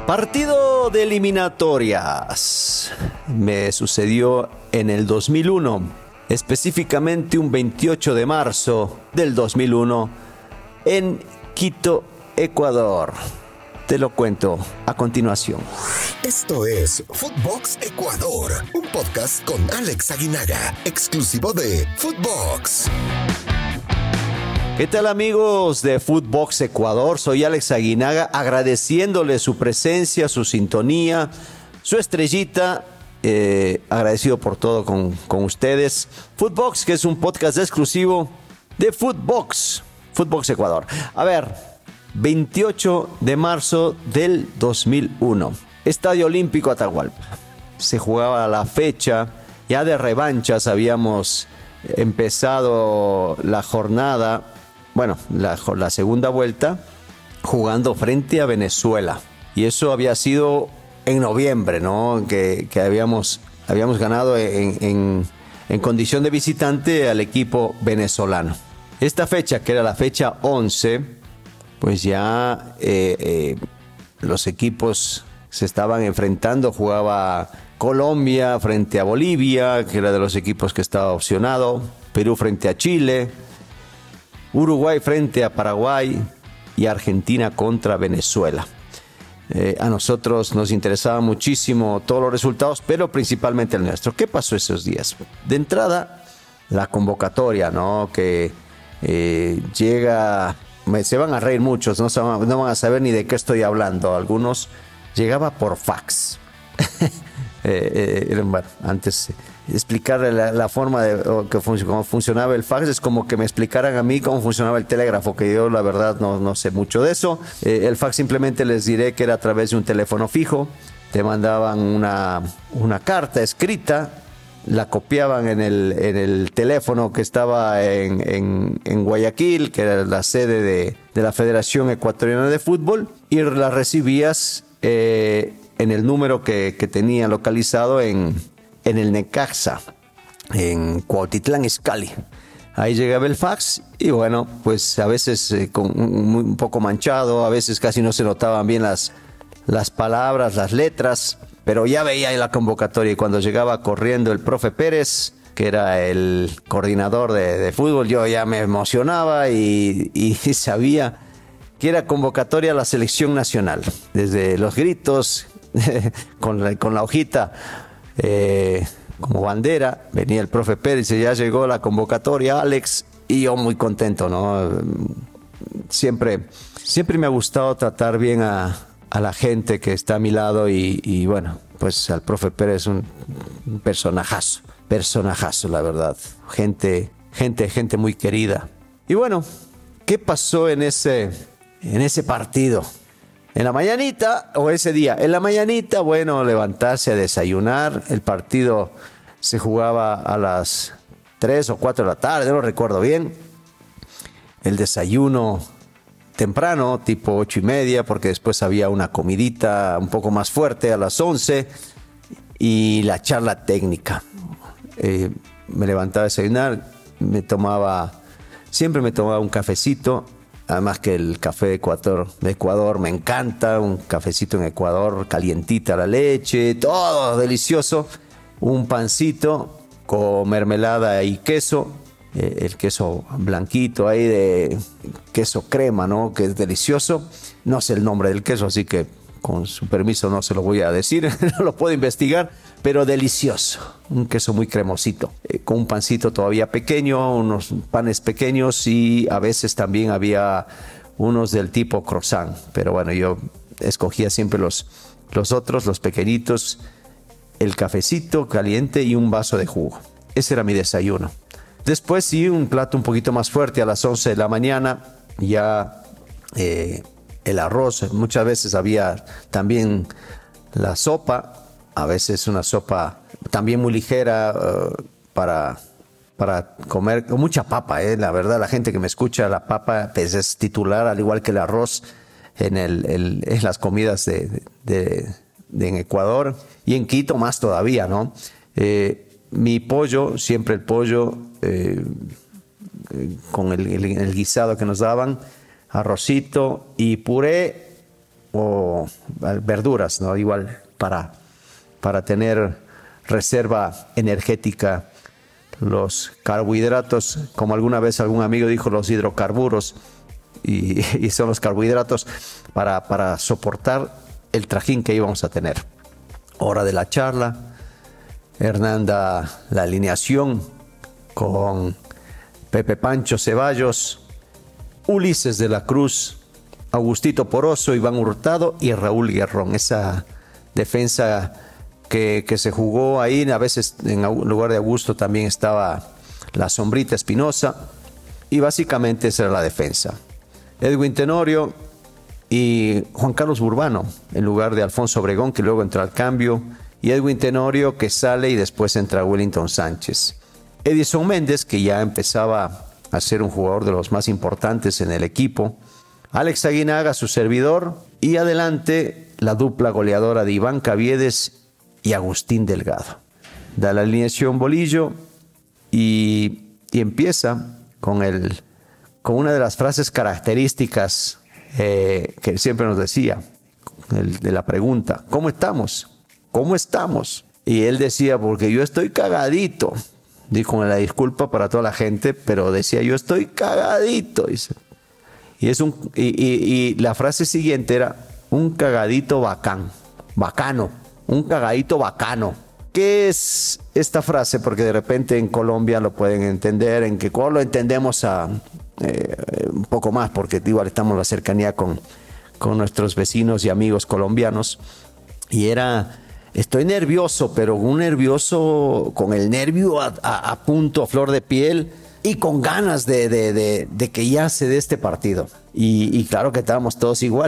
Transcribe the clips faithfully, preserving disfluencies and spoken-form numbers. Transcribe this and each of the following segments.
Partido de eliminatorias. Me sucedió en el dos mil uno, específicamente un veintiocho de marzo del dos mil uno en Quito, Ecuador. Te lo cuento a continuación. Esto es Footbox Ecuador, un podcast con Alex Aguinaga, exclusivo de Footbox. ¿Qué tal, amigos de Footbox Ecuador? Soy Alex Aguinaga, agradeciéndole su presencia, su sintonía, su estrellita, eh, agradecido por todo con, con ustedes. Footbox, que es un podcast exclusivo de Footbox, Footbox Ecuador. A ver, veintiocho de marzo del dos mil uno, Estadio Olímpico Atahualpa. Se jugaba la fecha, ya de revanchas habíamos empezado la jornada. Bueno, la, la segunda vuelta jugando frente a Venezuela. Y eso había sido en noviembre, ¿no? Que, que habíamos, habíamos ganado en, en, en condición de visitante al equipo venezolano. Esta fecha, que era la fecha once, pues ya eh, eh, los equipos se estaban enfrentando. Jugaba Colombia frente a Bolivia, que era de los equipos que estaba opcionado. Perú frente a Chile. Uruguay frente a Paraguay y Argentina contra Venezuela. Eh, a nosotros nos interesaban muchísimo todos los resultados, pero principalmente el nuestro. ¿Qué pasó esos días? De entrada, la convocatoria, ¿no? Que eh, llega, se van a reír muchos, ¿no? No van a saber ni de qué estoy hablando. Algunos llegaba por fax. eh, eh, bueno, antes... explicarle la, la forma de que fun- cómo funcionaba el fax es como que me explicaran a mí cómo funcionaba el telégrafo, que yo la verdad no, no sé mucho de eso. Eh, el fax simplemente les diré que era a través de un teléfono fijo. Te mandaban una, una carta escrita, la copiaban en el, en el teléfono que estaba en, en, en Guayaquil, que era la sede de, de la Federación Ecuatoriana de Fútbol, y la recibías eh, en el número que, que tenía localizado en en el Necaxa, en Cuautitlán Izcalli. Ahí llegaba el fax y bueno, pues a veces eh, con un, un poco manchado, a veces casi no se notaban bien las, las palabras, las letras, pero ya veía ahí la convocatoria y cuando llegaba corriendo el profe Pérez, que era el coordinador de, de fútbol, yo ya me emocionaba y, y sabía que era convocatoria a la selección nacional. Desde los gritos, con la, con la hojita, Eh, como bandera, venía el profe Pérez y ya llegó la convocatoria, Alex, y yo muy contento, ¿no? Siempre, siempre me ha gustado tratar bien a, a la gente que está a mi lado y, y bueno, pues al profe Pérez un, un personajazo, personajazo, la verdad. Gente, gente, gente muy querida. Y bueno, ¿qué pasó en ese, en ese partido? En la mañanita, o ese día, en la mañanita, bueno, levantarse a desayunar. El partido se jugaba a las tres o cuatro de la tarde, no recuerdo bien. El desayuno temprano, tipo ocho y media, porque después había una comidita un poco más fuerte a las once. Y la charla técnica. Eh, me levantaba a desayunar, me tomaba, siempre me tomaba un cafecito. Además que el café de Ecuador, de Ecuador me encanta, un cafecito en Ecuador, calientita la leche, todo delicioso. Un pancito con mermelada y queso, eh, el queso blanquito ahí de queso crema, ¿no? Que es delicioso. No sé el nombre del queso, así que con su permiso no se lo voy a decir, no lo puedo investigar, pero delicioso. Un queso muy cremosito, eh, con un pancito todavía pequeño, unos panes pequeños y a veces también había unos del tipo croissant. Pero bueno, yo escogía siempre los, los otros, los pequeñitos, el cafecito caliente y un vaso de jugo. Ese era mi desayuno. Después sí, un plato un poquito más fuerte a las once de la mañana, ya... Eh, el arroz, muchas veces había también la sopa, a veces una sopa también muy ligera uh, para, para comer, con mucha papa, eh. La verdad, la gente que me escucha, la papa pues, es titular, al igual que el arroz en, el, el, en las comidas de, de, de en Ecuador y en Quito más todavía, ¿no? Eh, mi pollo, siempre el pollo eh, con el, el, el guisado que nos daban, arrocito y puré o verduras, ¿no? Igual para, para tener reserva energética. Los carbohidratos, como alguna vez algún amigo dijo, los hidrocarburos, y, y son los carbohidratos para, para soportar el trajín que íbamos a tener. Hora de la charla, Hernán da la alineación con Pepe Pancho Ceballos, Ulises de la Cruz, Augustito Poroso, Iván Hurtado y Raúl Guerrón. Esa defensa que, que se jugó ahí, a veces en lugar de Augusto también estaba la Sombrita Espinosa, y básicamente esa era la defensa. Edwin Tenorio y Juan Carlos Burbano en lugar de Alfonso Obregón, que luego entra al cambio, y Edwin Tenorio, que sale y después entra Wellington Sánchez. Edison Méndez, que ya empezaba a ser un jugador de los más importantes en el equipo. Alex Aguinaga, su servidor, y adelante la dupla goleadora de Iván Caviedes y Agustín Delgado. Da la alineación Bolillo y, y empieza con, el, con una de las frases características eh, que siempre nos decía, el, de la pregunta, ¿cómo estamos? ¿Cómo estamos? Y él decía, porque yo estoy cagadito. Dijo la disculpa para toda la gente, pero decía, yo estoy cagadito. Dice. Y, es un, y, y, y la frase siguiente era, un cagadito bacán, bacano, un cagadito bacano. ¿Qué es esta frase? Porque de repente en Colombia lo pueden entender, en que lo entendemos a, eh, un poco más, porque igual estamos en la cercanía con, con nuestros vecinos y amigos colombianos. Y era, estoy nervioso, pero un nervioso con el nervio a, a, a punto, a flor de piel, y con ganas de, de, de, de que ya se dé este partido. Y, y claro que estábamos todos igual.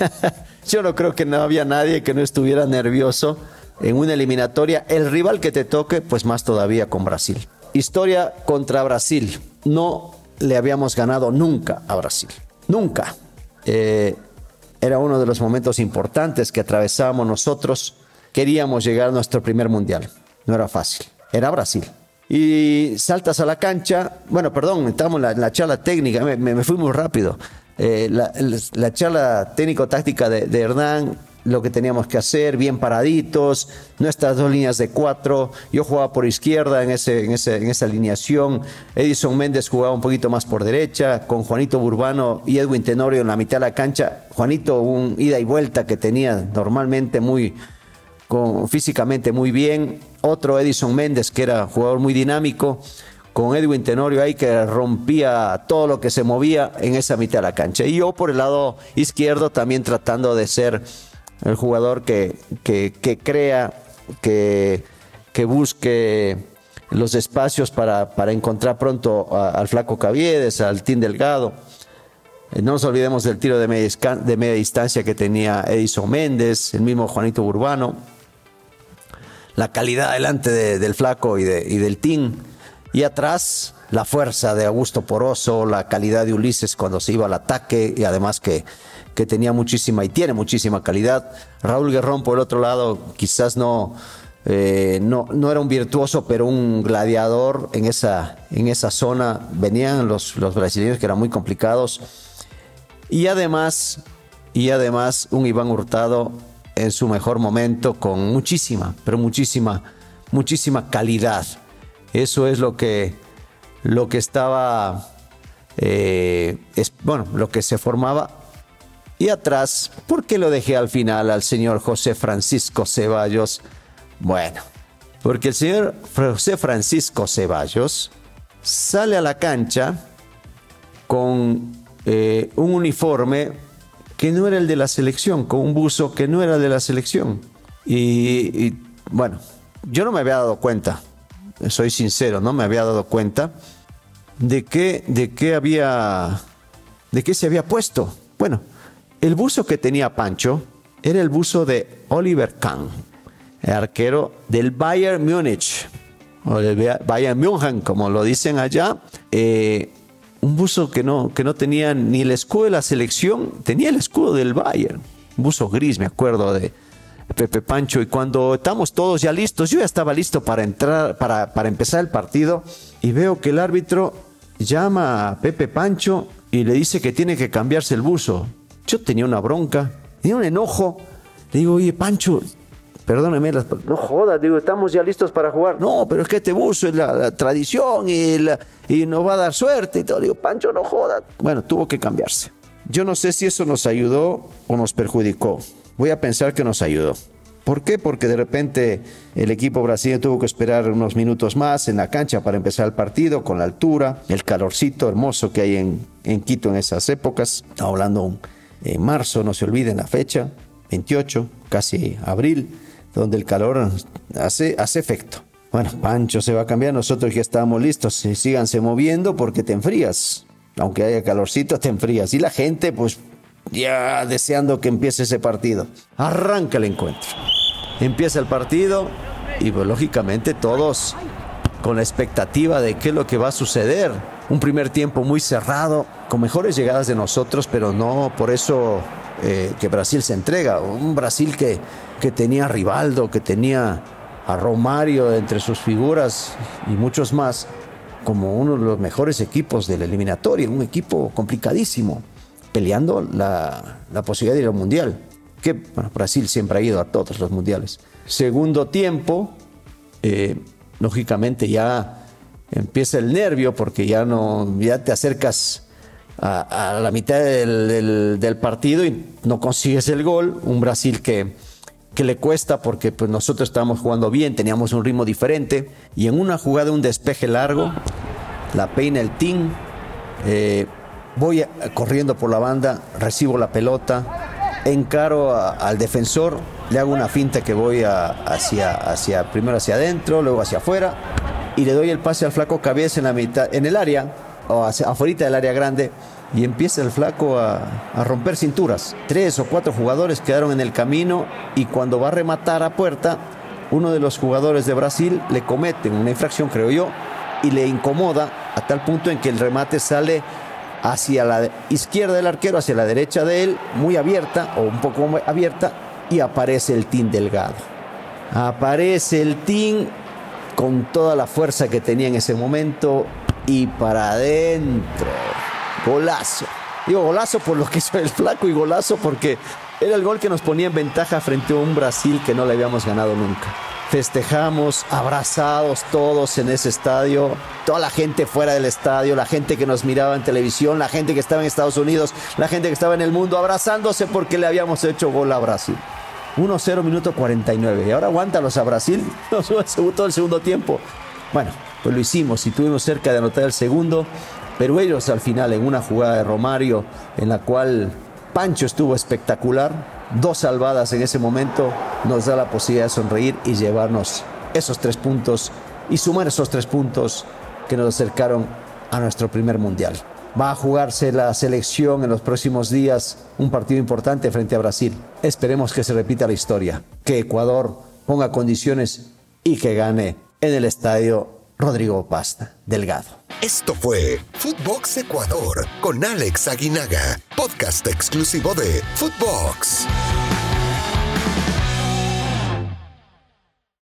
Yo no creo que no había nadie que no estuviera nervioso en una eliminatoria. El rival que te toque, pues más todavía con Brasil. Historia contra Brasil. No le habíamos ganado nunca a Brasil. Nunca. Eh, era uno de los momentos importantes que atravesábamos nosotros. Queríamos llegar a nuestro primer mundial. No era fácil. Era Brasil. Y saltas a la cancha. Bueno, perdón, estábamos en la, en la charla técnica. Me, me, me fui muy rápido. Eh, la, la charla técnico-táctica de, de Hernán, lo que teníamos que hacer, bien paraditos, nuestras dos líneas de cuatro. Yo jugaba por izquierda en, ese, en, ese, en esa alineación. Edison Méndez jugaba un poquito más por derecha, con Juanito Burbano y Edwin Tenorio en la mitad de la cancha. Juanito, un ida y vuelta que tenía normalmente muy, con, físicamente muy bien. Otro Edison Méndez, que era jugador muy dinámico, con Edwin Tenorio ahí que rompía todo lo que se movía en esa mitad de la cancha. Y yo por el lado izquierdo también tratando de ser el jugador que, que, que crea, que, que busque los espacios para, para encontrar pronto a, al Flaco Caviedes, al Team Delgado. No nos olvidemos del tiro de media, de media distancia que tenía Edison Méndez, el mismo Juanito Burbano. La calidad delante de, del Flaco y, de, y del Team. Y atrás, la fuerza de Augusto Poroso, la calidad de Ulises cuando se iba al ataque, y además que, que tenía muchísima y tiene muchísima calidad. Raúl Guerrón, por el otro lado, quizás no, eh, no, no era un virtuoso, pero un gladiador en esa, en esa zona. Venían los, los brasileños que eran muy complicados. Y además, y además un Iván Hurtado en su mejor momento, con muchísima, pero muchísima, muchísima calidad. Eso es lo que, lo que estaba, eh, es, bueno, lo que se formaba. Y atrás, ¿por qué lo dejé al final al señor José Francisco Ceballos? Bueno, porque el señor José Francisco Ceballos sale a la cancha con eh, un uniforme que no era el de la selección, con un buzo que no era de la selección. Y, y bueno, yo no me había dado cuenta. Soy sincero, no me había dado cuenta de qué, de qué había, de qué se había puesto. Bueno, el buzo que tenía Pancho era el buzo de Oliver Kahn, el arquero del Bayern Múnich, o del Bayern München, como lo dicen allá. Eh, un buzo que no, que no tenía ni el escudo de la selección, tenía el escudo del Bayern. Un buzo gris, me acuerdo de Pepe Pancho. Y cuando estamos todos ya listos, yo ya estaba listo para entrar, para, para empezar el partido, y veo que el árbitro llama a Pepe Pancho y le dice que tiene que cambiarse el buzo. Yo tenía una bronca Tenía un enojo. Le digo, oye, Pancho, perdóname, las, no jodas, digo, estamos ya listos para jugar. No, pero es que este buzo es la, la tradición y, la, y nos va a dar suerte y todo. Le digo, Pancho, no jodas. Bueno, tuvo que cambiarse. Yo no sé si eso nos ayudó o nos perjudicó. Voy a pensar que nos ayudó. ¿Por qué? Porque de repente el equipo brasileño tuvo que esperar unos minutos más en la cancha para empezar el partido, con la altura, el calorcito hermoso que hay en, en Quito en esas épocas. Estamos hablando en marzo, no se olviden la fecha, veintiocho, casi abril, donde el calor hace, hace efecto. Bueno, Pancho se va a cambiar, nosotros ya estábamos listos, síganse moviendo porque te enfrías. Aunque haya calorcito, te enfrías. Y la gente, pues, ya deseando que empiece ese partido. Arranca el encuentro. Empieza el partido y pues lógicamente todos con la expectativa de qué es lo que va a suceder. Un primer tiempo muy cerrado, con mejores llegadas de nosotros, pero no por eso eh, que Brasil se entrega. Un Brasil que, que tenía a Rivaldo, que tenía a Romario entre sus figuras y muchos más, como uno de los mejores equipos de la eliminatoria, un equipo complicadísimo, peleando la, la posibilidad de ir al Mundial. Que bueno, Brasil siempre ha ido a todos los mundiales. Segundo tiempo, eh, lógicamente ya empieza el nervio porque ya, no, ya te acercas a, a la mitad del, del, del partido y no consigues el gol. Un Brasil que, que le cuesta porque pues, nosotros estábamos jugando bien, teníamos un ritmo diferente y en una jugada, un despeje largo, la peina el Team, eh, voy a, corriendo por la banda, recibo la pelota, encaro a, al defensor, le hago una finta que voy a, hacia, hacia, primero hacia adentro, luego hacia afuera, y le doy el pase al flaco Cabeza en la mitad, en el área, o hacia, afuera del área grande, y empieza el flaco a, a romper cinturas. Tres o cuatro jugadores quedaron en el camino, y cuando va a rematar a puerta, uno de los jugadores de Brasil le comete una infracción, creo yo, y le incomoda a tal punto en que el remate sale hacia la izquierda del arquero, hacia la derecha de él, muy abierta o un poco abierta, y aparece el Team Delgado. Aparece el Team con toda la fuerza que tenía en ese momento y para adentro. Golazo. Digo golazo por lo que hizo el flaco y golazo porque era el gol que nos ponía en ventaja frente a un Brasil que no le habíamos ganado nunca. Festejamos abrazados todos en ese estadio, toda la gente fuera del estadio, la gente que nos miraba en televisión, la gente que estaba en Estados Unidos, la gente que estaba en el mundo abrazándose porque le habíamos hecho gol a Brasil. uno cero minuto cuarenta y nueve y ahora aguántalos a Brasil todo el segundo tiempo. Bueno, pues lo hicimos y estuvimos cerca de anotar el segundo, pero ellos al final en una jugada de Romario en la cual Pancho estuvo espectacular, dos salvadas en ese momento, nos da la posibilidad de sonreír y llevarnos esos tres puntos y sumar esos tres puntos que nos acercaron a nuestro primer mundial. Va a jugarse la selección en los próximos días, un partido importante frente a Brasil. Esperemos que se repita la historia, que Ecuador ponga condiciones y que gane en el estadio Rodrigo Paz Delgado. Esto fue Footbox Ecuador con Alex Aguinaga, podcast exclusivo de Footbox.